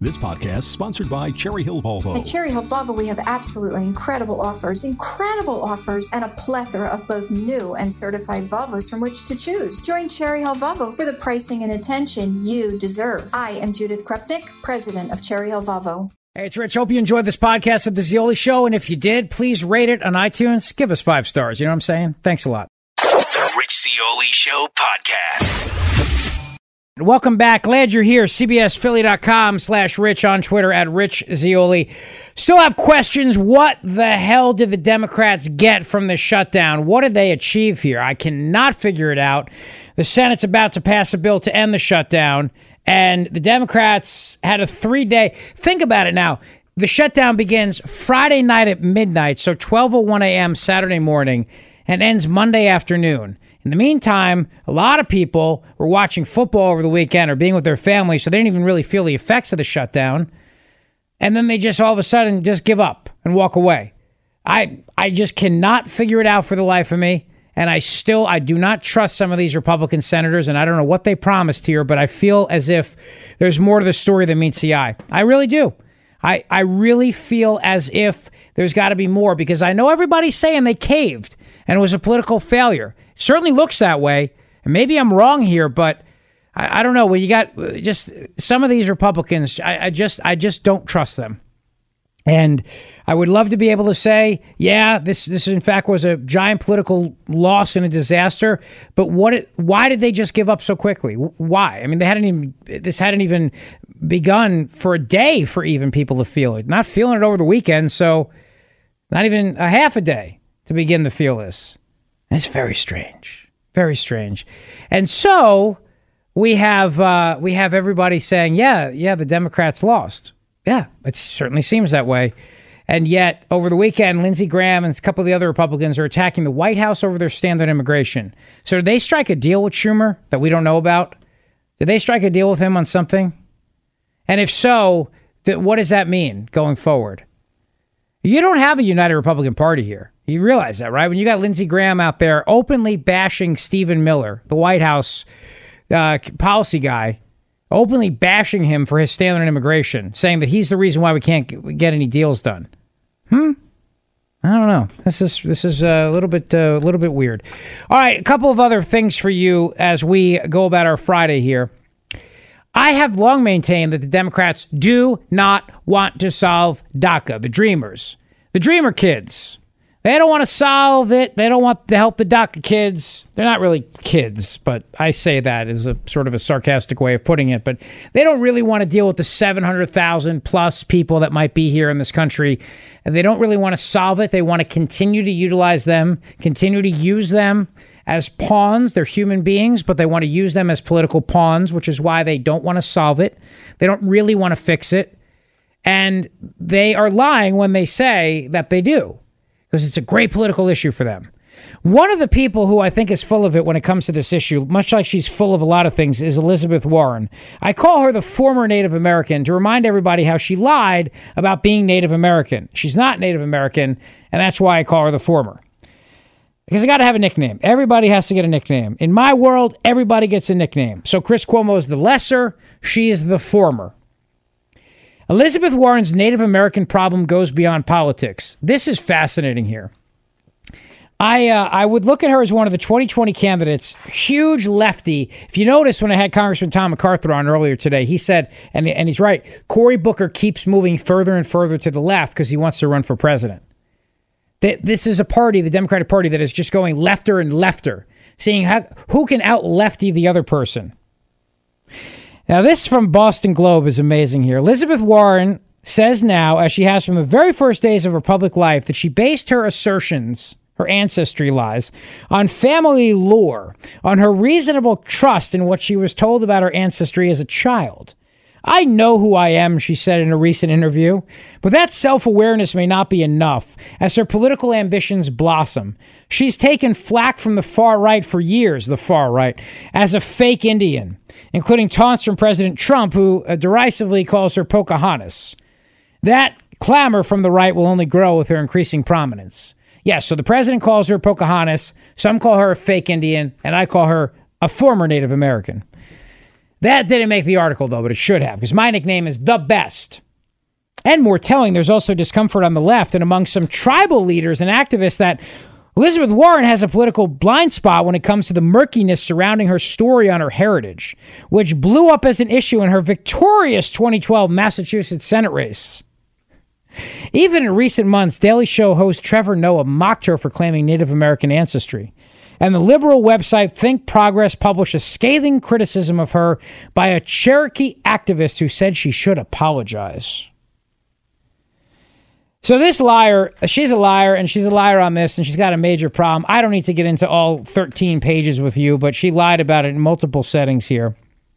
This podcast is sponsored by Cherry Hill Volvo. At Cherry Hill Volvo, we have absolutely incredible offers, and a plethora of both new and certified Volvos from which to choose. Join Cherry Hill Volvo for the pricing and attention you deserve. I am Judith Krupnik, president of Cherry Hill Volvo. Hey, it's Rich. Hope you enjoyed this podcast of The Zeoli Show, and if you did, please rate it on iTunes. Give us 5 stars. You know what I'm saying? Thanks a lot. The Rich Zeoli Show podcast. Welcome back. Glad you're here. CBSPhilly.com/Rich, on Twitter at Rich Zeoli. Still have questions. What the hell did the Democrats get from the shutdown? What did they achieve here? I cannot figure it out. The Senate's about to pass a bill to end the shutdown, and the Democrats had a 3-day. Think about it now. The shutdown begins Friday night at midnight, so 12:01 a.m. Saturday morning, and ends Monday afternoon. In the meantime, a lot of people were watching football over the weekend or being with their family, so they didn't even really feel the effects of the shutdown. And then they just all of a sudden just give up and walk away. I just cannot figure it out for the life of me. And I do not trust some of these Republican senators, and I don't know what they promised here, but I feel as if there's more to the story than meets the eye. I really do. I really feel as if there's got to be more, because I know everybody's saying they caved and it was a political failure. Certainly looks that way, and maybe I'm wrong here, but I don't know. When you got just some of these Republicans, I just don't trust them. And I would love to be able to say, yeah, this in fact was a giant political loss and a disaster. But why did they just give up so quickly? Why? I mean, this hadn't even begun for a day for even people to feel it. Not feeling it over the weekend, so not even a half a day to begin to feel this. It's very strange, very strange. And so we have everybody saying, yeah, the Democrats lost. Yeah, it certainly seems that way. And yet, over the weekend, Lindsey Graham and a couple of the other Republicans are attacking the White House over their stand on immigration. So did they strike a deal with Schumer that we don't know about? Did they strike a deal with him on something? And if so, what does that mean going forward? You don't have a united Republican Party here. You realize that, right? When you got Lindsey Graham out there openly bashing Stephen Miller, the White House policy guy, openly bashing him for his stand on immigration, saying that he's the reason why we can't get any deals done. I don't know. This is a little bit weird. All right, a couple of other things for you as we go about our Friday here. I have long maintained that the Democrats do not want to solve DACA, the Dreamers, the Dreamer kids. They don't want to solve it. They don't want to help the DACA kids. They're not really kids, but I say that as a sort of a sarcastic way of putting it. But they don't really want to deal with the 700,000 plus people that might be here in this country. And they don't really want to solve it. They want to continue to utilize them, continue to use them as pawns. They're human beings, but they want to use them as political pawns, which is why they don't want to solve it. They don't really want to fix it. And they are lying when they say that they do, because it's a great political issue for them. One of the people who I think is full of it when it comes to this issue, much like she's full of a lot of things, is Elizabeth Warren. I call her the former Native American to remind everybody how she lied about being Native American. She's not Native American, and that's why I call her the former. Because I got to have a nickname. Everybody has to get a nickname. In my world, everybody gets a nickname. So Chris Cuomo is the lesser, she is the former. Elizabeth Warren's Native American problem goes beyond politics. This is fascinating here. I would look at her as one of the 2020 candidates, huge lefty. If you notice, when I had Congressman Tom MacArthur on earlier today, he said, and he's right, Cory Booker keeps moving further and further to the left because he wants to run for president. This is a party, the Democratic Party, that is just going lefter and lefter, seeing who can out-lefty the other person. Now, this from Boston Globe is amazing here. Elizabeth Warren says now, as she has from the very first days of her public life, that she based her assertions, her ancestry lies, on family lore, on her reasonable trust in what she was told about her ancestry as a child. I know who I am, she said in a recent interview, but that self-awareness may not be enough as her political ambitions blossom. She's taken flack from the far right for years, the far right, as a fake Indian, including taunts from President Trump, who derisively calls her Pocahontas. That clamor from the right will only grow with her increasing prominence. Yes, so the president calls her Pocahontas, some call her a fake Indian, and I call her a former Native American. That didn't make the article, though, but it should have, because my nickname is The Best. And more telling, there's also discomfort on the left and among some tribal leaders and activists that Elizabeth Warren has a political blind spot when it comes to the murkiness surrounding her story on her heritage, which blew up as an issue in her victorious 2012 Massachusetts Senate race. Even in recent months, Daily Show host Trevor Noah mocked her for claiming Native American ancestry. And the liberal website Think Progress published a scathing criticism of her by a Cherokee activist who said she should apologize. So this liar, she's a liar, and she's a liar on this, and she's got a major problem. I don't need to get into all 13 pages with you, but she lied about it in multiple settings here.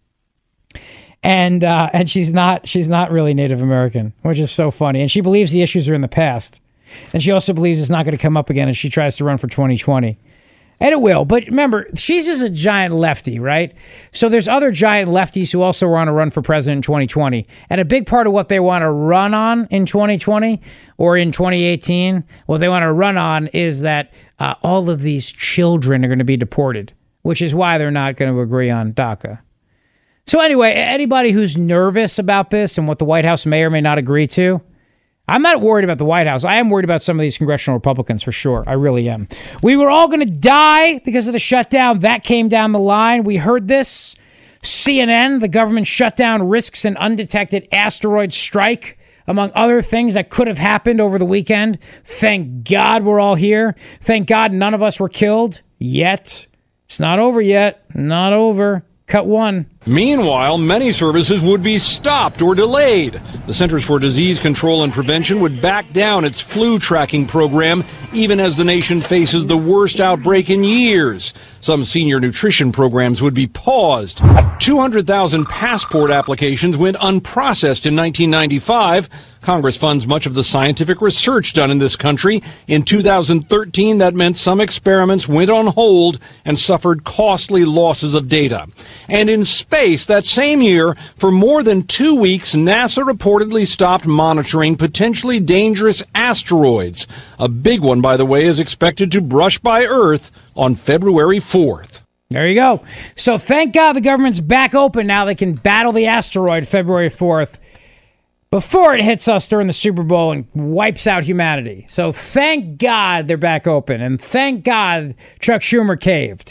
And she's not really Native American, which is so funny. And she believes the issues are in the past. And she also believes it's not going to come up again as she tries to run for 2020. And it will. But remember, she's just a giant lefty, right? So there's other giant lefties who also want to run for president in 2020. And a big part of what they want to run on in 2020 or in 2018, what they want to run on is that all of these children are going to be deported, which is why they're not going to agree on DACA. So anyway, anybody who's nervous about this and what the White House may or may not agree to, I'm not worried about the White House. I am worried about some of these congressional Republicans for sure. I really am. We were all going to die because of the shutdown. That came down the line. We heard this. CNN, the government shutdown risks an undetected asteroid strike, among other things that could have happened over the weekend. Thank God we're all here. Thank God none of us were killed yet. It's not over yet. Not over. Cut one. Meanwhile, many services would be stopped or delayed. The Centers for Disease Control and Prevention would back down its flu tracking program, even as the nation faces the worst outbreak in years. Some senior nutrition programs would be paused. 200,000 passport applications went unprocessed in 1995. Congress funds much of the scientific research done in this country. In 2013, that meant some experiments went on hold and suffered costly losses of data. And in space, that same year, for more than 2 weeks, NASA reportedly stopped monitoring potentially dangerous asteroids. A big one, by the way, is expected to brush by Earth on February 4th. There you go. So thank God the government's back open now. They can battle the asteroid February 4th. Before it hits us during the Super Bowl and wipes out humanity. So thank God they're back open. And thank God Chuck Schumer caved.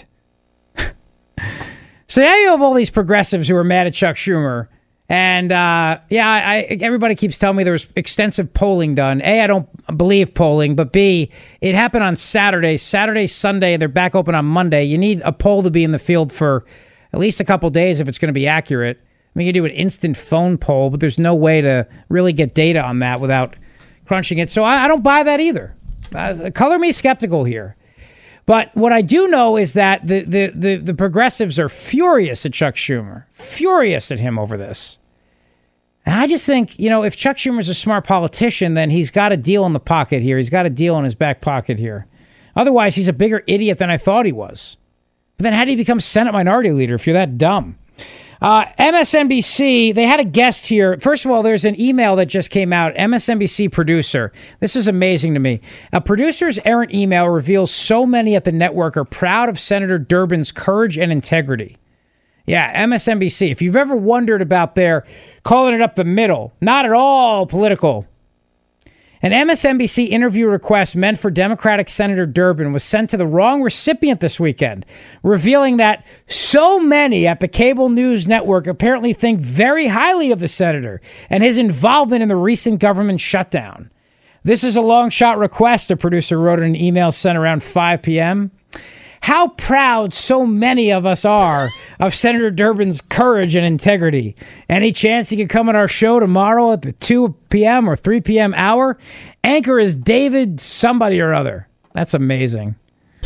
So now you have all these progressives who are mad at Chuck Schumer. And, everybody keeps telling me there's extensive polling done. A, I don't believe polling. But B, it happened on Saturday. Sunday, they're back open on Monday. You need a poll to be in the field for at least a couple days if it's going to be accurate. I mean, you can do an instant phone poll, but there's no way to really get data on that without crunching it. So I don't buy that either. Color me skeptical here. But what I do know is that the progressives are furious at Chuck Schumer. Furious at him over this. And I just think, if Chuck Schumer's a smart politician, then he's got a deal in the pocket here. He's got a deal in his back pocket here. Otherwise, he's a bigger idiot than I thought he was. But then how do you become Senate Minority Leader if you're that dumb? MSNBC, they had a guest here. First of all, there's an email that just came out. MSNBC producer. This is amazing to me. A producer's errant email reveals so many at the network are proud of Senator Durbin's courage and integrity. Yeah, MSNBC. If you've ever wondered about their calling it up the middle, not at all political. An MSNBC interview request meant for Democratic Senator Durbin was sent to the wrong recipient this weekend, revealing that so many at the cable news network apparently think very highly of the senator and his involvement in the recent government shutdown. This is a long shot request, a producer wrote in an email sent around 5 p.m. How proud so many of us are of Senator Durbin's courage and integrity. Any chance he could come on our show tomorrow at the 2 p.m. or 3 p.m. hour? Anchor is David somebody or other. That's amazing.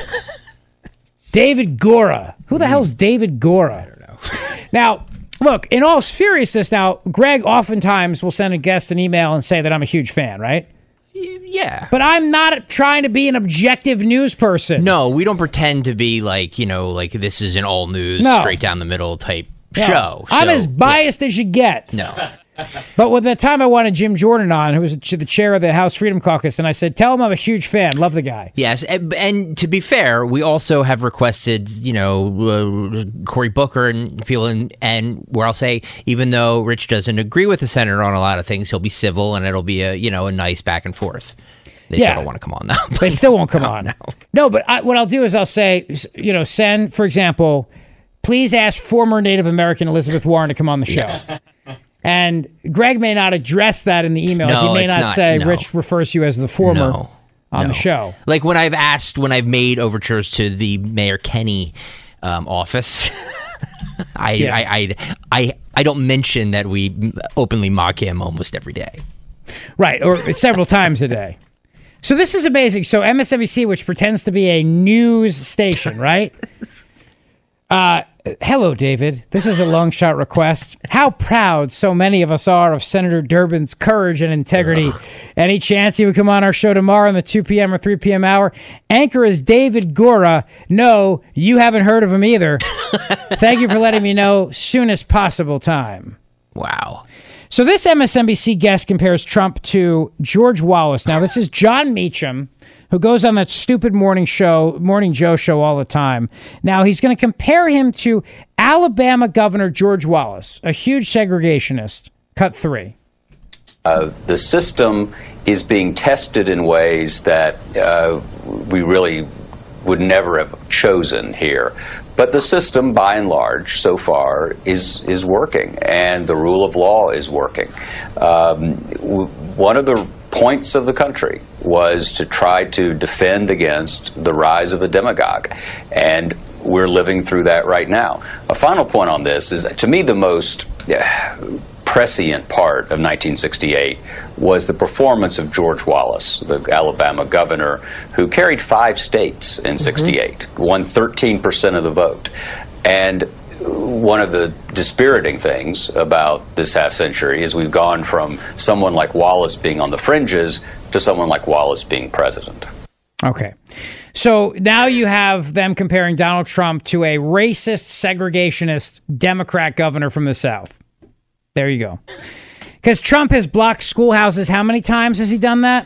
David Gora. Who the hell's David Gora? I don't know. Now, look, in all seriousness now, Greg oftentimes will send a guest an email and say that I'm a huge fan, right? Yeah. But I'm not trying to be an objective news person. No, we don't pretend to be like this is an all news, straight down the middle type show. I'm as biased as you get. No. But with the time I wanted Jim Jordan on, who was the chair of the House Freedom Caucus, and I said, tell him I'm a huge fan. Love the guy. Yes, and to be fair, we also have requested, Cory Booker and people, and where I'll say, even though Rich doesn't agree with the senator on a lot of things, he'll be civil and it'll be a nice back and forth. They still don't want to come on now. They still won't come on. No, but what I'll do is I'll say, send, for example, please ask former Native American Elizabeth Warren to come on the show. Yes. And Greg may not address that in the email. No, he may not say Rich refers to you as the former on the show. Like when I've made overtures to the Mayor Kenney office, I don't mention that we openly mock him almost every day. Right, or several times a day. So this is amazing. So MSNBC, which pretends to be a news station, right? Hello, David. This is a long shot request. How proud so many of us are of Senator Durbin's courage and integrity. Any chance he would come on our show tomorrow in the 2 p.m. or 3 p.m. hour? Anchor is David Gora. No, you haven't heard of him either. Thank you for letting me know soonest possible time. Wow. So this MSNBC guest compares Trump to George Wallace. Now, this is John Meacham, who goes on that stupid Morning Joe show all the time. Now, he's going to compare him to Alabama Governor George Wallace, a huge segregationist. Cut 3. The system is being tested in ways that we really would never have chosen here. But the system, by and large, so far, is working, and the rule of law is working. One of the points of the country was to try to defend against the rise of a demagogue, and we're living through that right now. A final point on this is, to me, the most prescient part of 1968 was the performance of George Wallace, the Alabama governor, who carried 5 states in 68, won 13% of the vote. And one of the dispiriting things about this half century is we've gone from someone like Wallace being on the fringes to someone like Wallace being president. Okay. So now you have them comparing Donald Trump to a racist, segregationist Democrat governor from the South. There you go. Because Trump has blocked schoolhouses. How many times has he done that?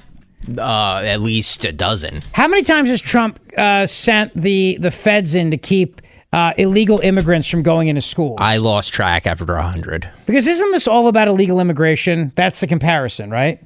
At least a dozen. How many times has Trump sent the feds in to keep illegal immigrants from going into schools? I lost track after 100. Because isn't this all about illegal immigration? That's the comparison, right?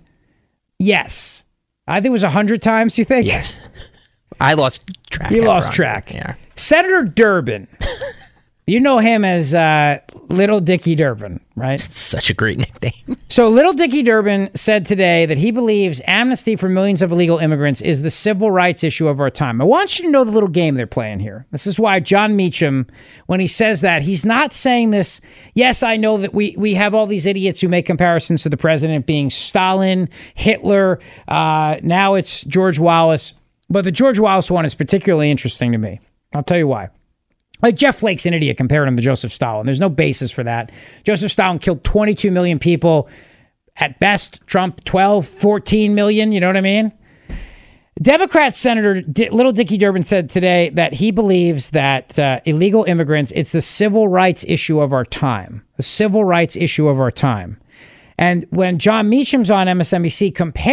Yes. I think it was 100 times, you think? Yes. I lost track. You lost track. Yeah. Senator Durbin. You know him as Little Dicky Durbin, right? It's such a great nickname. So Little Dicky Durbin said today that he believes amnesty for millions of illegal immigrants is the civil rights issue of our time. I want you to know the little game they're playing here. This is why John Meacham, when he says that, he's not saying this. Yes, I know that we have all these idiots who make comparisons to the president being Stalin, Hitler. Now it's George Wallace. But the George Wallace one is particularly interesting to me. I'll tell you why. Like Jeff Flake's an idiot comparing him to Joseph Stalin. There's no basis for that. Joseph Stalin killed 22 million people. At best, Trump 12, 14 million. You know what I mean? Democrat Senator Little Dicky Durbin said today that he believes that illegal immigrants, it's the civil rights issue of our time. The civil rights issue of our time. And when John Meacham's on MSNBC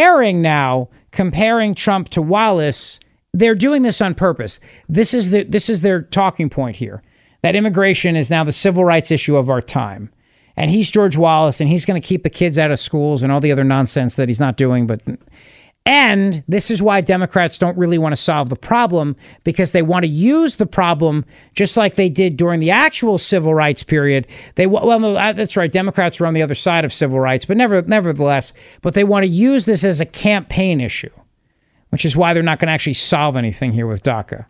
comparing Trump to Wallace, they're doing this on purpose. This is their talking point here, that immigration is now the civil rights issue of our time. And he's George Wallace, and he's going to keep the kids out of schools and all the other nonsense that he's not doing. And this is why Democrats don't really want to solve the problem, because they want to use the problem just like they did during the actual civil rights period. That's right. Democrats were on the other side of civil rights, but nevertheless, but they want to use this as a campaign issue, which is why they're not going to actually solve anything here with DACA.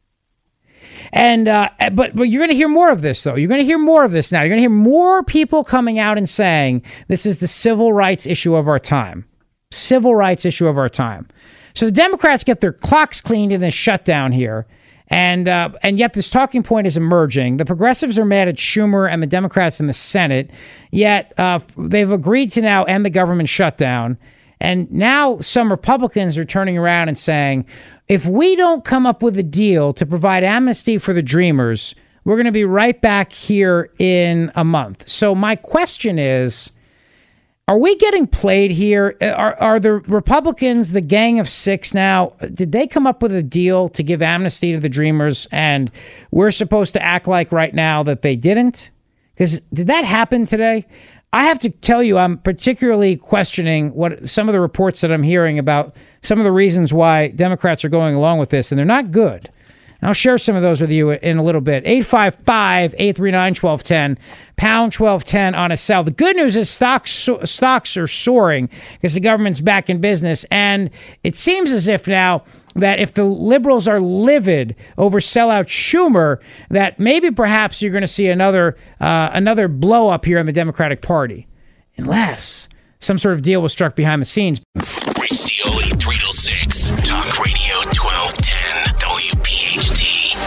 And but you're going to hear more of this, though. You're going to hear more of this now. You're going to hear more people coming out and saying this is the civil rights issue of our time. Civil rights issue of our time. So the Democrats get their clocks cleaned in this shutdown here, and yet this talking point is emerging. The progressives are mad at Schumer and the Democrats in the Senate, yet they've agreed to now end the government shutdown. And now some Republicans are turning around and saying, if we don't come up with a deal to provide amnesty for the Dreamers, we're going to be right back here in a month. So my question is, Are we getting played here? Are the Republicans, the Gang of Six now, did they come up with a deal to give amnesty to the Dreamers, and we're supposed to act like right now that they didn't? Because did that happen today? I have to tell you, I'm particularly questioning what some of the reports that I'm hearing about some of the reasons why Democrats are going along with this, and they're not good. And I'll share some of those with you in a little bit. 855-839-1210, pound 1210 on a cell. The good news is stocks are soaring because the government's back in business. And it seems as if now that if the liberals are livid over sellout Schumer, that maybe perhaps you're going to see another blow up here in the Democratic Party. Unless some sort of deal was struck behind the scenes. Rich Zeoli, 3 till 6. Talk Radio 1210. WPHT.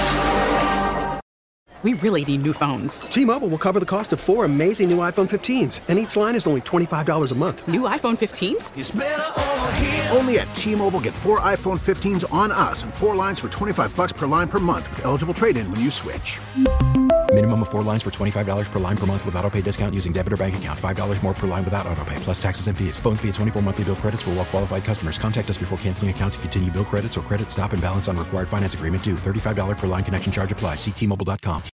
We really need new phones. T-Mobile will cover the cost of 4 amazing new iPhone 15s, and each line is only $25 a month. New iPhone 15s? It's better over here. Only at T-Mobile, get 4 iPhone 15s on us and 4 lines for $25 per line per month with eligible trade-in when you switch. Minimum of 4 lines for $25 per line per month with autopay discount using debit or bank account. $5 more per line without autopay, plus taxes and fees. Phone fee at 24 monthly bill credits for well-qualified customers. Contact us before canceling account to continue bill credits or credit stop and balance on required finance agreement due. $35 per line connection charge applies. See T-Mobile.com.